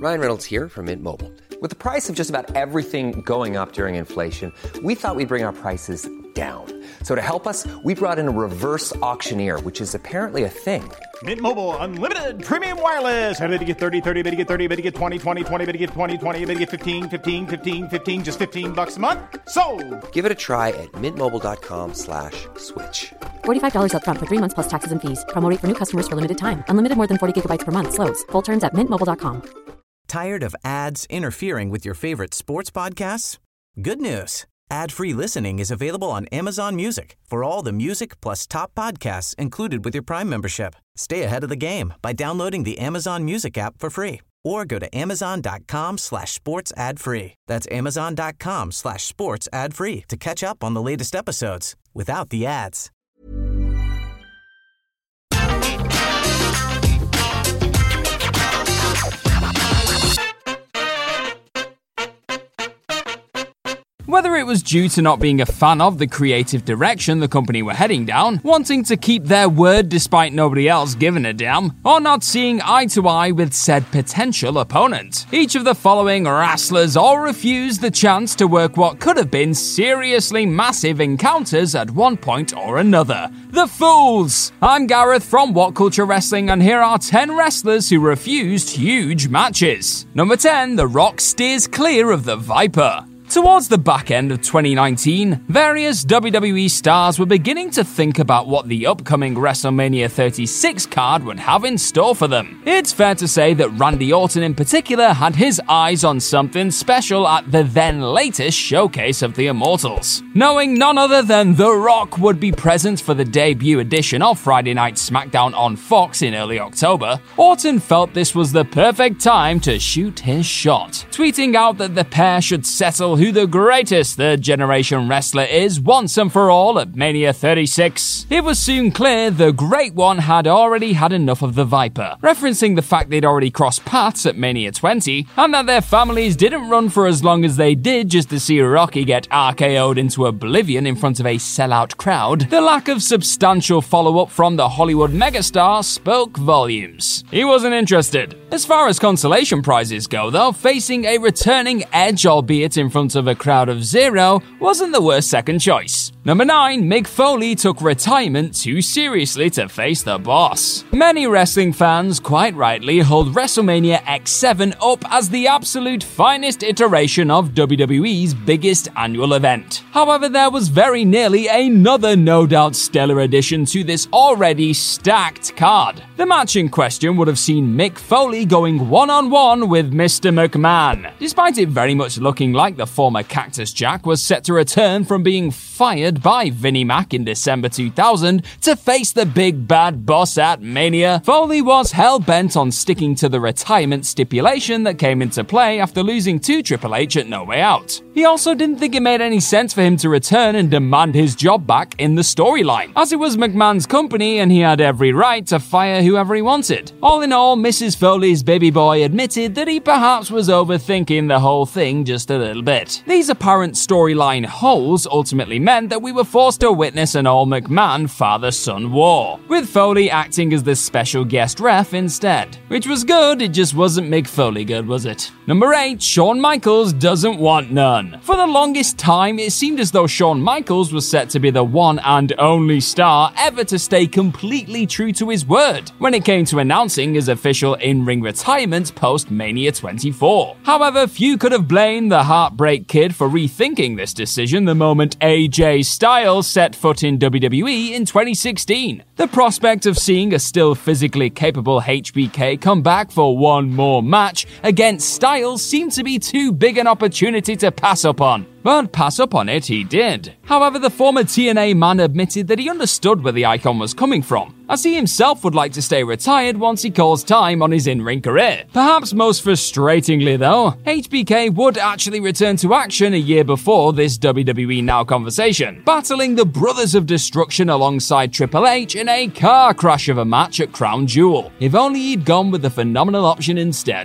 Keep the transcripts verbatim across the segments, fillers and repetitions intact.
Ryan Reynolds here from Mint Mobile. With the price of just about everything going up during inflation, we thought we'd bring our prices down. So to help us, we brought in a reverse auctioneer, which is apparently a thing. Mint Mobile Unlimited Premium Wireless. How to get thirty, thirty, how to get thirty, how to get twenty, twenty, twenty, how to get twenty, twenty, how to get fifteen, fifteen, fifteen, fifteen, just fifteen bucks a month? Sold! Give it a try at mintmobile.com slash switch. forty-five dollars up front for three months plus taxes and fees. Promo rate for new customers for limited time. Unlimited more than forty gigabytes per month. Slows full terms at mint mobile dot com. Tired of ads interfering with your favorite sports podcasts? Good news. Ad-free listening is available on Amazon Music for all the music plus top podcasts included with your Prime membership. Stay ahead of the game by downloading the Amazon Music app for free or go to amazon.com slash sports ad free. That's amazon.com slash sports ad free to catch up on the latest episodes without the ads. Whether it was due to not being a fan of the creative direction the company were heading down, wanting to keep their word despite nobody else giving a damn, or not seeing eye to eye with said potential opponent, each of the following wrestlers all refused the chance to work what could have been seriously massive encounters at one point or another. The Fools! I'm Gareth from What Culture Wrestling, and here are ten wrestlers who refused huge matches. Number ten, The Rock steers clear of the Viper. Towards the back end of twenty nineteen, various W W E stars were beginning to think about what the upcoming WrestleMania thirty-six card would have in store for them. It's fair to say that Randy Orton in particular had his eyes on something special at the then latest showcase of the Immortals. Knowing none other than The Rock would be present for the debut edition of Friday Night SmackDown on Fox in early October, Orton felt this was the perfect time to shoot his shot, tweeting out that the pair should settle who the greatest third-generation wrestler is once and for all at Mania thirty-six. It was soon clear the Great One had already had enough of the Viper, referencing the fact they'd already crossed paths at Mania twenty, and that their families didn't run for as long as they did just to see Rocky get R K O'd into oblivion in front of a sellout crowd. The lack of substantial follow-up from the Hollywood megastar spoke volumes. He wasn't interested. As far as consolation prizes go, though, facing a returning Edge, albeit in front of a crowd of zero, wasn't the worst second choice. Number nine, Mick Foley took retirement too seriously to face the boss. Many wrestling fans, quite rightly, hold WrestleMania X seven up as the absolute finest iteration of W W E's biggest annual event. However, there was very nearly another no doubt stellar addition to this already stacked card. The match in question would have seen Mick Foley going one-on-one with Mister McMahon. Despite it very much looking like the former Cactus Jack was set to return from being fired by Vinnie Mac in December two thousand to face the big bad boss at Mania, Foley was hell-bent on sticking to the retirement stipulation that came into play after losing to Triple H at No Way Out. He also didn't think it made any sense for him to return and demand his job back in the storyline, as it was McMahon's company and he had every right to fire whoever he wanted. All in all, Missus Foley's baby boy admitted that he perhaps was overthinking the whole thing just a little bit. These apparent storyline holes ultimately meant that we were forced to witness an all-McMahon father-son war, with Foley acting as the special guest ref instead. Which was good, it just wasn't Mick Foley good, was it? Number eight, Shawn Michaels doesn't want none. For the longest time, it seemed as though Shawn Michaels was set to be the one and only star ever to stay completely true to his word when it came to announcing his official in-ring retirement post-Mania twenty-four. However, few could have blamed the Heartbreak Kid for rethinking this decision the moment A J Styles set foot in W W E in twenty sixteen. The prospect of seeing a still physically capable H B K come back for one more match against Styles seemed to be too big an opportunity to pass up on. But pass up on it he did. However, the former T N A man admitted that he understood where the icon was coming from, as he himself would like to stay retired once he calls time on his in-ring career. Perhaps most frustratingly though, H B K would actually return to action a year before this W W E Now conversation, battling the Brothers of Destruction alongside Triple H in a car crash of a match at Crown Jewel. If only he'd gone with the phenomenal option instead. Number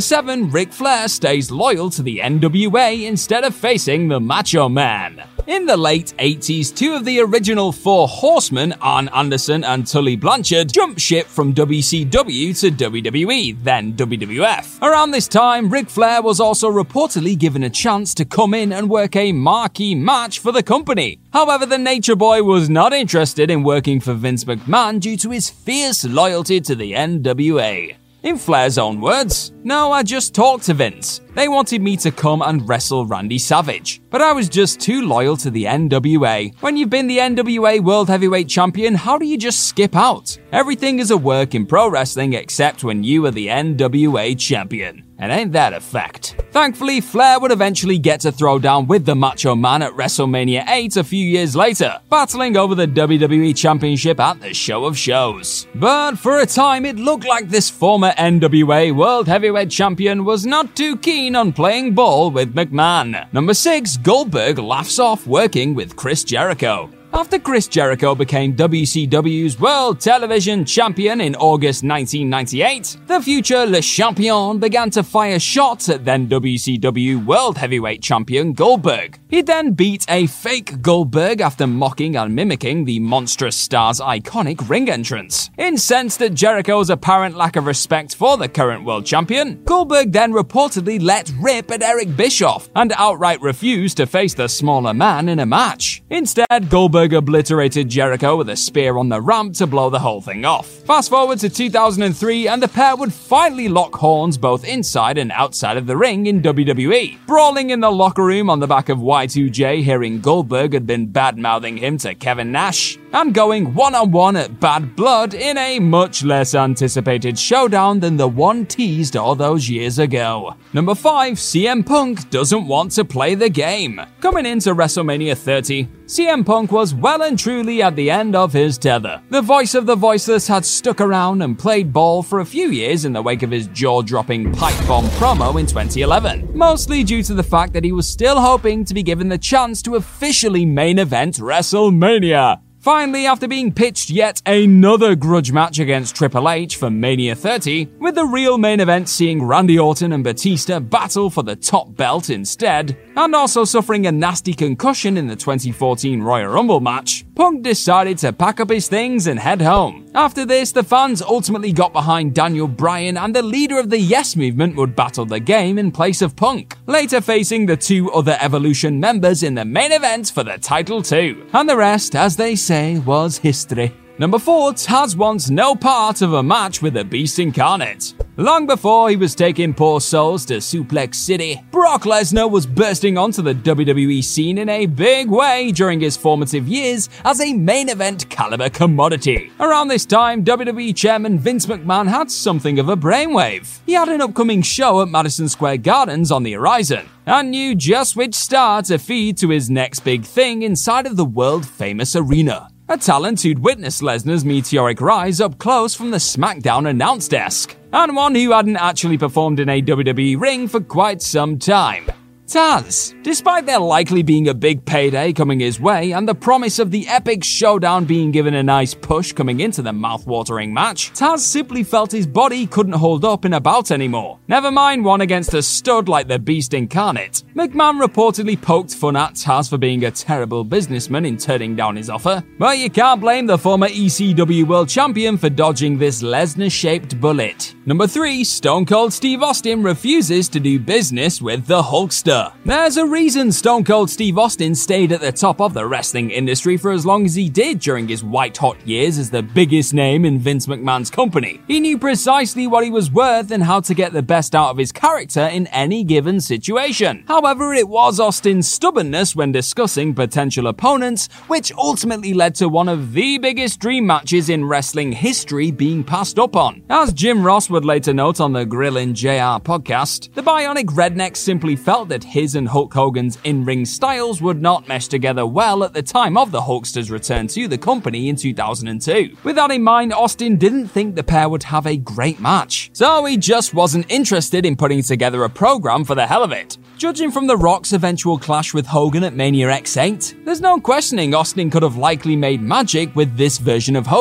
Number seven, Ric Flair stays loyal to the N W A instead of facing the Macho Man. In the late eighties, two of the original Four Horsemen, Arn Anderson and Tully Blanchard, jumped ship from W C W to W W E, then W W F. Around this time, Ric Flair was also reportedly given a chance to come in and work a marquee match for the company. However, the Nature Boy was not interested in working for Vince McMahon due to his fierce loyalty to the N W A. In Flair's own words, "No, I just talked to Vince. They wanted me to come and wrestle Randy Savage, but I was just too loyal to the N W A. When you've been the N W A World Heavyweight Champion, how do you just skip out? Everything is a work in pro wrestling except when you are the N W A Champion. And ain't that a fact?" Thankfully, Flair would eventually get to throw down with the Macho Man at WrestleMania eight a few years later, battling over the W W E Championship at the Show of Shows. But for a time, it looked like this former N W A World Heavyweight Champion was not too keen on playing ball with McMahon. Number six, Goldberg laughs off working with Chris Jericho. After Chris Jericho became W C W's World Television Champion in August nineteen ninety-eight, the future Le Champion began to fire shots at then W C W World Heavyweight Champion Goldberg. He then beat a fake Goldberg after mocking and mimicking the monstrous star's iconic ring entrance. Incensed at Jericho's apparent lack of respect for the current world champion, Goldberg then reportedly let rip at Eric Bischoff and outright refused to face the smaller man in a match. Instead, Goldberg obliterated Jericho with a spear on the ramp to blow the whole thing off. Fast forward to two thousand three, and the pair would finally lock horns both inside and outside of the ring in W W E. Brawling in the locker room on the back of Y two J, hearing Goldberg had been bad-mouthing him to Kevin Nash, and going one-on-one at Bad Blood in a much less anticipated showdown than the one teased all those years ago. Number five, C M Punk doesn't want to play the game. Coming into WrestleMania thirty, C M Punk was well and truly at the end of his tether. The voice of the voiceless had stuck around and played ball for a few years in the wake of his jaw-dropping pipe bomb promo in twenty eleven, mostly due to the fact that he was still hoping to be given the chance to officially main event WrestleMania. Finally, after being pitched yet another grudge match against Triple H for Mania thirty, with the real main event seeing Randy Orton and Batista battle for the top belt instead, and also suffering a nasty concussion in the twenty fourteen Royal Rumble match, Punk decided to pack up his things and head home. After this, the fans ultimately got behind Daniel Bryan, and the leader of the Yes Movement would battle the game in place of Punk, later facing the two other Evolution members in the main event for the title too. And the rest, as they say, was history. Number four, Taz wants no part of a match with the Beast Incarnate. Long before he was taking poor souls to Suplex City, Brock Lesnar was bursting onto the W W E scene in a big way during his formative years as a main event caliber commodity. Around this time, W W E chairman Vince McMahon had something of a brainwave. He had an upcoming show at Madison Square Gardens on the horizon, and knew just which star to feed to his next big thing inside of the world-famous arena. A talent who'd witnessed Lesnar's meteoric rise up close from the SmackDown announce desk, and one who hadn't actually performed in a W W E ring for quite some time. Taz. Despite there likely being a big payday coming his way and the promise of the epic showdown being given a nice push coming into the mouth-watering match, Taz simply felt his body couldn't hold up in a bout anymore. Never mind one against a stud like the Beast Incarnate. McMahon reportedly poked fun at Taz for being a terrible businessman in turning down his offer, but you can't blame the former E C W World Champion for dodging this Lesnar-shaped bullet. Number three, Stone Cold Steve Austin refuses to do business with the Hulkster. There's a reason Stone Cold Steve Austin stayed at the top of the wrestling industry for as long as he did during his white-hot years as the biggest name in Vince McMahon's company. He knew precisely what he was worth and how to get the best out of his character in any given situation. However, it was Austin's stubbornness when discussing potential opponents which ultimately led to one of the biggest dream matches in wrestling history being passed up on. As Jim Ross would later note on the Grillin' J R podcast, the Bionic Redneck simply felt that his and Hulk Hogan's in-ring styles would not mesh together well at the time of the Hulkster's return to the company in two thousand two. With that in mind, Austin didn't think the pair would have a great match, so he just wasn't interested in putting together a program for the hell of it. Judging from The Rock's eventual clash with Hogan at Mania X eight, there's no questioning Austin could have likely made magic with this version of Hogan.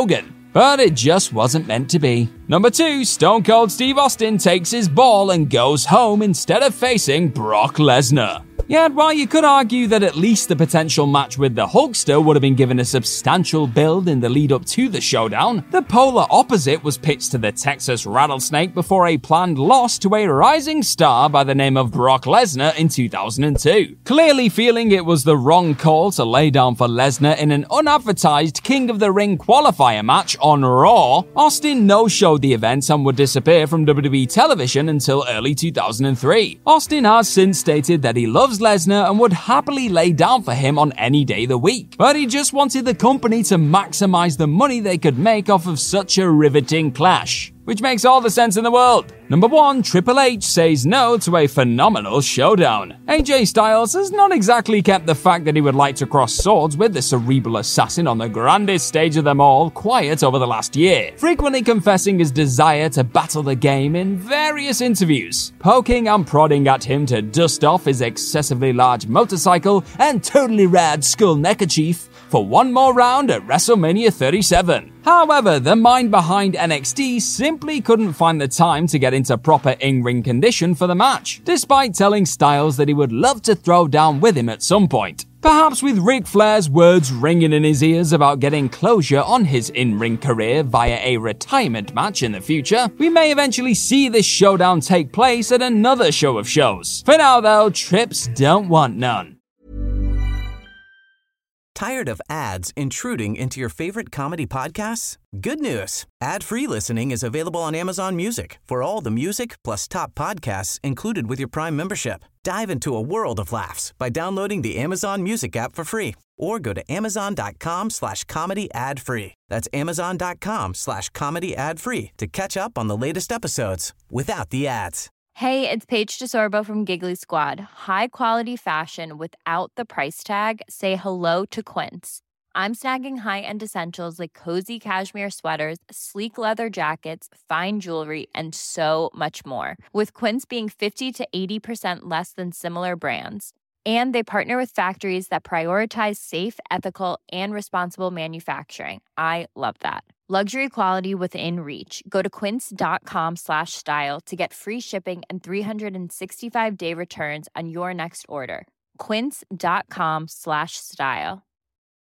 But it just wasn't meant to be. Number two, Stone Cold Steve Austin takes his ball and goes home instead of facing Brock Lesnar. Yet, while you could argue that at least the potential match with the Hulkster would have been given a substantial build in the lead up to the showdown, the polar opposite was pitched to the Texas Rattlesnake before a planned loss to a rising star by the name of Brock Lesnar in two thousand two. Clearly feeling it was the wrong call to lay down for Lesnar in an unadvertised King of the Ring qualifier match on Raw, Austin no-showed the event and would disappear from W W E television until early two thousand three. Austin has since stated that he loves Lesnar and would happily lay down for him on any day of the week, but he just wanted the company to maximize the money they could make off of such a riveting clash. Which makes all the sense in the world. Number one, Triple H says no to a phenomenal showdown. A J Styles has not exactly kept the fact that he would like to cross swords with the cerebral assassin on the grandest stage of them all quiet over the last year, frequently confessing his desire to battle the game in various interviews, poking and prodding at him to dust off his excessively large motorcycle and totally rad skull neckerchief for one more round at WrestleMania thirty-seven. However, the mind behind N X T simply couldn't find the time to get into proper in-ring condition for the match, despite telling Styles that he would love to throw down with him at some point. Perhaps with Ric Flair's words ringing in his ears about getting closure on his in-ring career via a retirement match in the future, we may eventually see this showdown take place at another show of shows. For now though, Trips don't want none. Tired of ads intruding into your favorite comedy podcasts? Good news. Ad-free listening is available on Amazon Music for all the music plus top podcasts included with your Prime membership. Dive into a world of laughs by downloading the Amazon Music app for free or go to amazon.com slash comedy ad free. That's amazon.com slash comedy ad free to catch up on the latest episodes without the ads. Hey, it's Paige DeSorbo from Giggly Squad. High quality fashion without the price tag. Say hello to Quince. I'm snagging high-end essentials like cozy cashmere sweaters, sleek leather jackets, fine jewelry, and so much more. With Quince being fifty to eighty percent less than similar brands. And they partner with factories that prioritize safe, ethical, and responsible manufacturing. I love that. Luxury quality within reach. Go to quince.com slash style to get free shipping and three sixty-five day returns on your next order. Quince.com slash style.